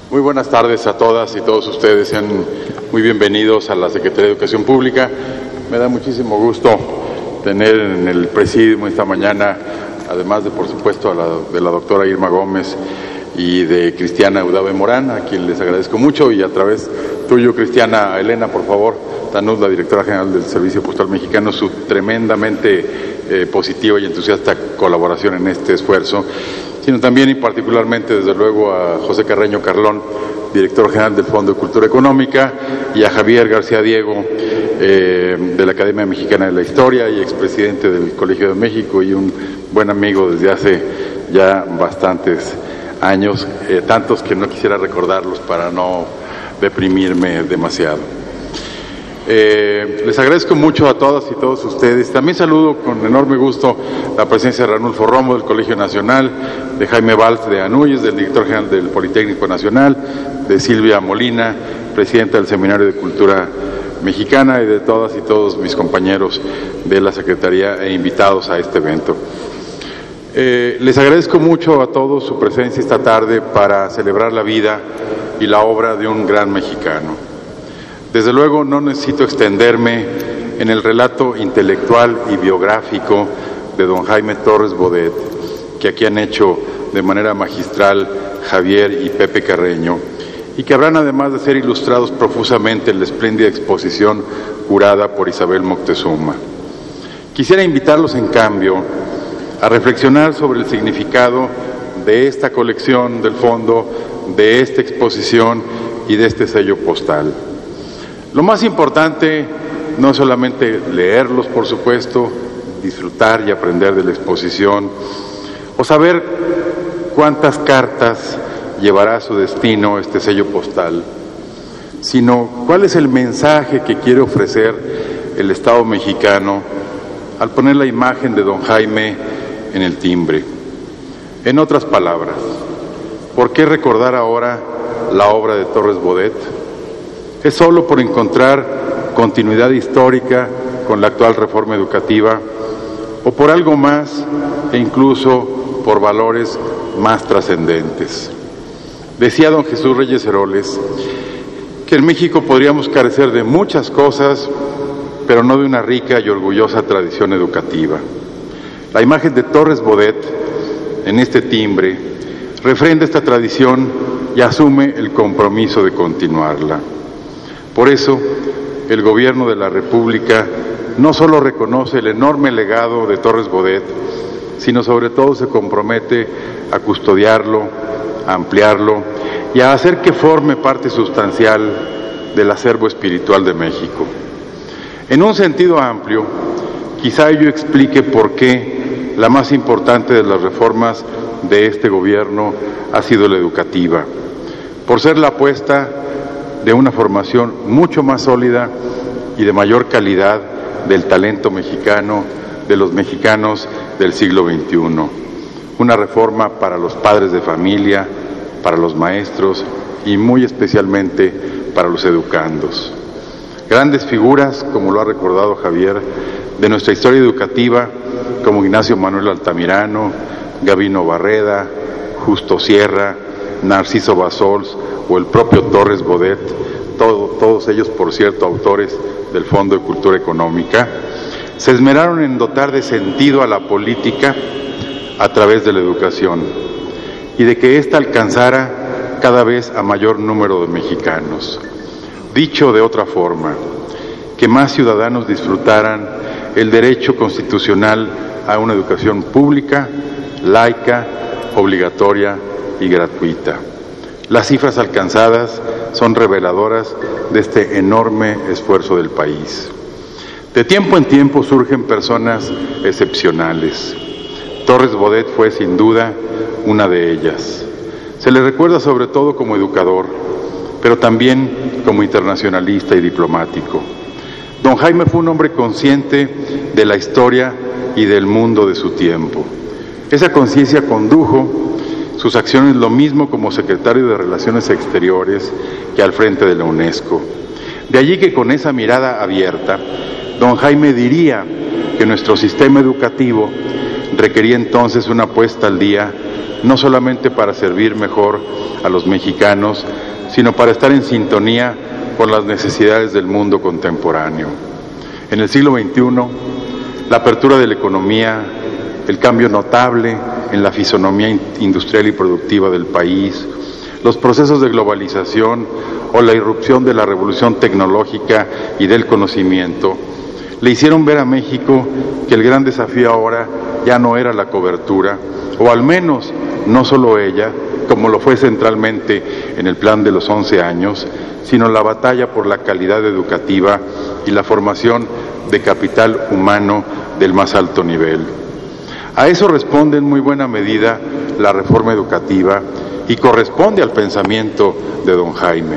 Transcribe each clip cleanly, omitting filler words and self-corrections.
Muy buenas tardes a todas y todos ustedes. Sean muy bienvenidos a la Secretaría de Educación Pública. Me da muchísimo gusto tener en el presidium esta mañana, además de, por supuesto, de la doctora Irma Gómez y de Cristiana Udave Morán, a quien les agradezco mucho, y a través tuyo, Cristiana, a Elena, por favor, Tanud, la directora general del Servicio Postal Mexicano, su tremendamente positiva y entusiasta colaboración en este esfuerzo, sino también y particularmente, desde luego, a José Carreño Carlón, director general del Fondo de Cultura Económica, y a Javier García Diego, de la Academia Mexicana de la Historia y expresidente del Colegio de México y un buen amigo desde hace ya bastantes años, tantos que no quisiera recordarlos para no deprimirme demasiado. Les agradezco mucho a todas y todos ustedes. También saludo con enorme gusto la presencia de Ranulfo Romo del Colegio Nacional, de Jaime Valls de Anuyes, del director general del Politécnico Nacional, de Silvia Molina, presidenta del Seminario de Cultura Mexicana, y de todas y todos mis compañeros de la Secretaría e invitados a este evento. Les agradezco mucho a todos su presencia esta tarde para celebrar la vida y la obra de un gran mexicano. Desde luego no necesito extenderme en el relato intelectual y biográfico de don Jaime Torres Bodet, que aquí han hecho de manera magistral Javier y Pepe Carreño, y que habrán, además de ser ilustrados profusamente en la espléndida exposición curada por Isabel Moctezuma. Quisiera invitarlos, en cambio, a reflexionar sobre el significado de esta colección del fondo, de esta exposición y de este sello postal. Lo más importante no es solamente leerlos, por supuesto, disfrutar y aprender de la exposición, o saber cuántas cartas llevará a su destino este sello postal, sino cuál es el mensaje que quiere ofrecer el Estado mexicano al poner la imagen de don Jaime en el timbre. En otras palabras, ¿por qué recordar ahora la obra de Torres Bodet? ¿Es solo por encontrar continuidad histórica con la actual reforma educativa, o por algo más e incluso por valores más trascendentes? Decía don Jesús Reyes Heroles que en México podríamos carecer de muchas cosas, pero no de una rica y orgullosa tradición educativa. La imagen de Torres Bodet en este timbre refrenda esta tradición y asume el compromiso de continuarla. Por eso, el Gobierno de la República no solo reconoce el enorme legado de Torres Bodet, sino sobre todo se compromete a custodiarlo, a ampliarlo y a hacer que forme parte sustancial del acervo espiritual de México. En un sentido amplio, quizá ello explique por qué la más importante de las reformas de este gobierno ha sido la educativa, por ser la apuesta de una formación mucho más sólida y de mayor calidad del talento mexicano, de los mexicanos del siglo XXI. Una reforma para los padres de familia, para los maestros y muy especialmente para los educandos. Grandes figuras, como lo ha recordado Javier, de nuestra historia educativa, como Ignacio Manuel Altamirano, Gabino Barreda, Justo Sierra, Narciso Bassols o el propio Torres Bodet, todos ellos, por cierto, autores del Fondo de Cultura Económica, se esmeraron en dotar de sentido a la política a través de la educación y de que ésta alcanzara cada vez a mayor número de mexicanos. Dicho de otra forma, que más ciudadanos disfrutaran el derecho constitucional a una educación pública, laica, obligatoria y gratuita. Las cifras alcanzadas son reveladoras de este enorme esfuerzo del país. De tiempo en tiempo surgen personas excepcionales. Torres Bodet fue sin duda una de ellas. Se le recuerda sobre todo como educador, pero también como internacionalista y diplomático. Don Jaime fue un hombre consciente de la historia y del mundo de su tiempo. Esa conciencia condujo sus acciones lo mismo como secretario de Relaciones Exteriores que al frente de la UNESCO. De allí que con esa mirada abierta, don Jaime diría que nuestro sistema educativo requería entonces una puesta al día, no solamente para servir mejor a los mexicanos, sino para estar en sintonía con las necesidades del mundo contemporáneo. En el siglo XXI, la apertura de la economía, el cambio notable en la fisonomía industrial y productiva del país, los procesos de globalización o la irrupción de la revolución tecnológica y del conocimiento, le hicieron ver a México que el gran desafío ahora ya no era la cobertura, o al menos no solo ella, como lo fue centralmente en el plan de los 11 años, sino la batalla por la calidad educativa y la formación de capital humano del más alto nivel. A eso responde en muy buena medida la reforma educativa y corresponde al pensamiento de don Jaime.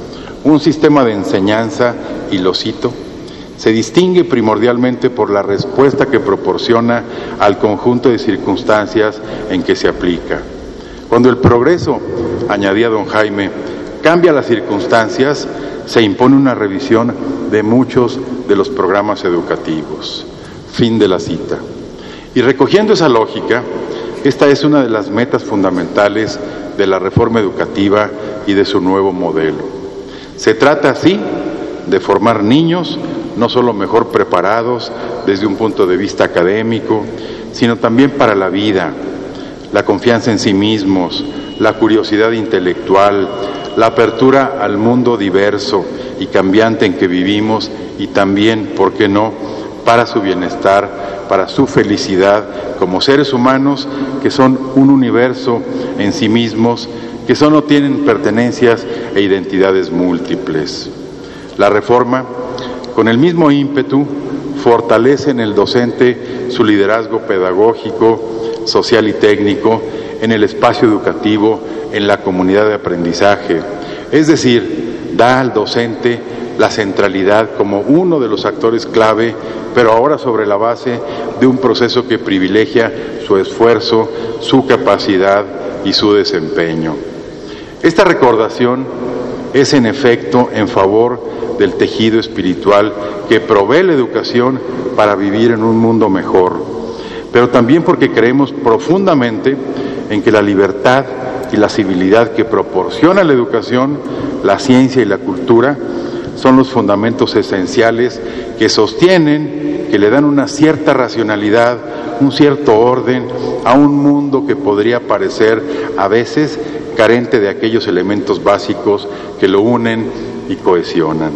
Un sistema de enseñanza, y lo cito, se distingue primordialmente por la respuesta que proporciona al conjunto de circunstancias en que se aplica. Cuando el progreso, añadía don Jaime, cambia las circunstancias, se impone una revisión de muchos de los programas educativos. Fin de la cita. Y recogiendo esa lógica, esta es una de las metas fundamentales de la reforma educativa y de su nuevo modelo. Se trata así de formar niños no solo mejor preparados desde un punto de vista académico, sino también para la vida, la confianza en sí mismos, la curiosidad intelectual, la apertura al mundo diverso y cambiante en que vivimos y también, ¿por qué no?, para su bienestar, para su felicidad como seres humanos que son un universo en sí mismos, que solo tienen pertenencias e identidades múltiples. La reforma, con el mismo ímpetu, fortalece en el docente su liderazgo pedagógico, social y técnico en el espacio educativo, en la comunidad de aprendizaje. Es decir, da al docente la centralidad como uno de los actores clave, pero ahora sobre la base de un proceso que privilegia su esfuerzo, su capacidad y su desempeño. Esta recordación es en efecto en favor del tejido espiritual que provee la educación para vivir en un mundo mejor, pero también porque creemos profundamente en que la libertad y la civilidad que proporciona la educación, la ciencia y la cultura son los fundamentos esenciales que sostienen, que le dan una cierta racionalidad, un cierto orden a un mundo que podría parecer a veces carente de aquellos elementos básicos que lo unen y cohesionan.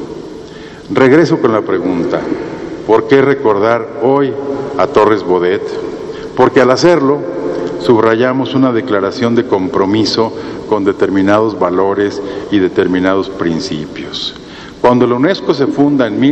Regreso con la pregunta, ¿por qué recordar hoy a Torres Bodet? Porque al hacerlo, subrayamos una declaración de compromiso con determinados valores y determinados principios. Cuando la UNESCO se funda en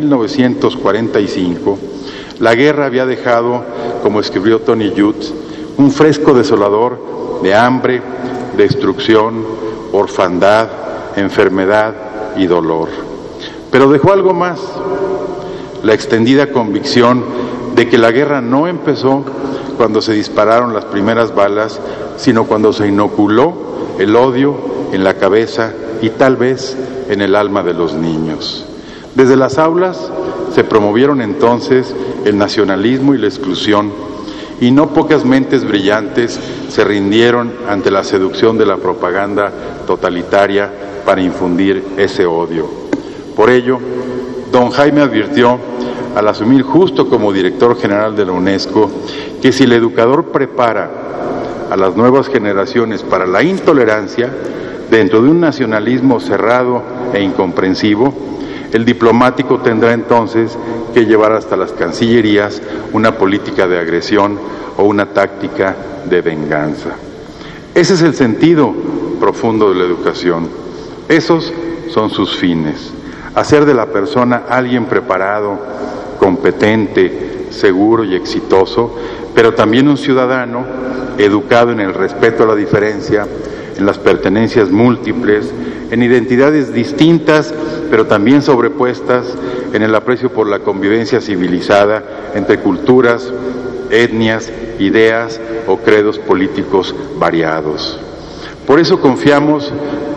1945, la guerra había dejado, como escribió Tony Judt, un fresco desolador de hambre, destrucción, orfandad, enfermedad y dolor. Pero dejó algo más, la extendida convicción de que la guerra no empezó cuando se dispararon las primeras balas, sino cuando se inoculó el odio en la cabeza y tal vez en el alma de los niños. Desde las aulas se promovieron entonces el nacionalismo y la exclusión, y no pocas mentes brillantes se rindieron ante la seducción de la propaganda totalitaria para infundir ese odio. Por ello, don Jaime advirtió, al asumir justo como director general de la UNESCO, que si el educador prepara a las nuevas generaciones para la intolerancia, dentro de un nacionalismo cerrado e incomprensivo, el diplomático tendrá entonces que llevar hasta las cancillerías una política de agresión o una táctica de venganza. Ese es el sentido profundo de la educación. Esos son sus fines. Hacer de la persona alguien preparado, competente, seguro y exitoso, pero también un ciudadano educado en el respeto a la diferencia, en las pertenencias múltiples, en identidades distintas, pero también sobrepuestas, en el aprecio por la convivencia civilizada entre culturas, etnias, ideas o credos políticos variados. Por eso confiamos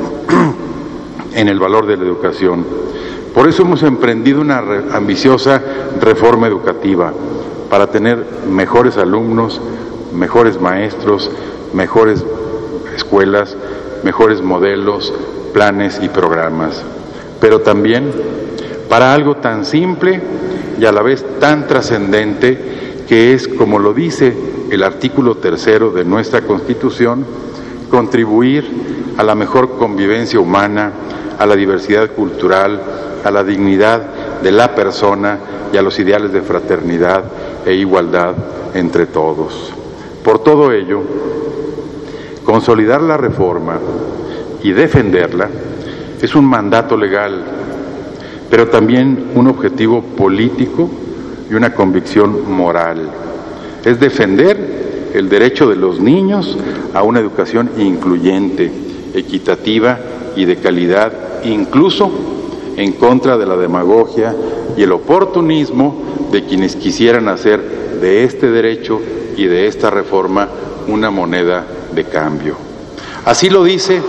en el valor de la educación. Por eso hemos emprendido una ambiciosa reforma educativa, para tener mejores alumnos, mejores maestros, mejores escuelas, mejores modelos, planes y programas. Pero también para algo tan simple y a la vez tan trascendente que es, como lo dice el artículo 3 de nuestra Constitución, contribuir a la mejor convivencia humana, a la diversidad cultural, a la dignidad de la persona y a los ideales de fraternidad e igualdad entre todos. Por todo ello, consolidar la reforma y defenderla es un mandato legal, pero también un objetivo político y una convicción moral. Es defender el derecho de los niños a una educación incluyente, equitativa y de calidad, incluso en contra de la demagogia y el oportunismo de quienes quisieran hacer de este derecho y de esta reforma una moneda de cambio. Así lo dice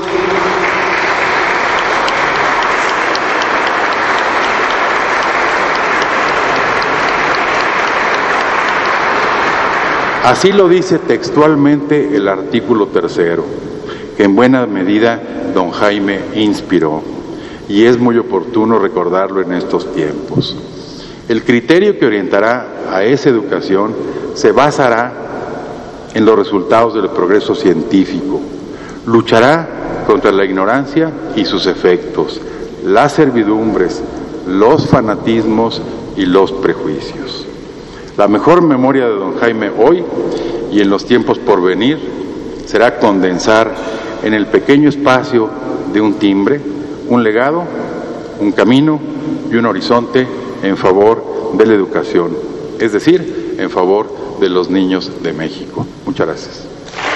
textualmente el artículo 3, que en buena medida don Jaime inspiró, y es muy oportuno recordarlo en estos tiempos. El criterio que orientará a esa educación se basará en los resultados del progreso científico, luchará contra la ignorancia y sus efectos, las servidumbres, los fanatismos y los prejuicios. La mejor memoria de don Jaime hoy y en los tiempos por venir será condensar en el pequeño espacio de un timbre, un legado, un camino y un horizonte en favor de la educación, es decir, en favor de los niños de México. Muchas gracias.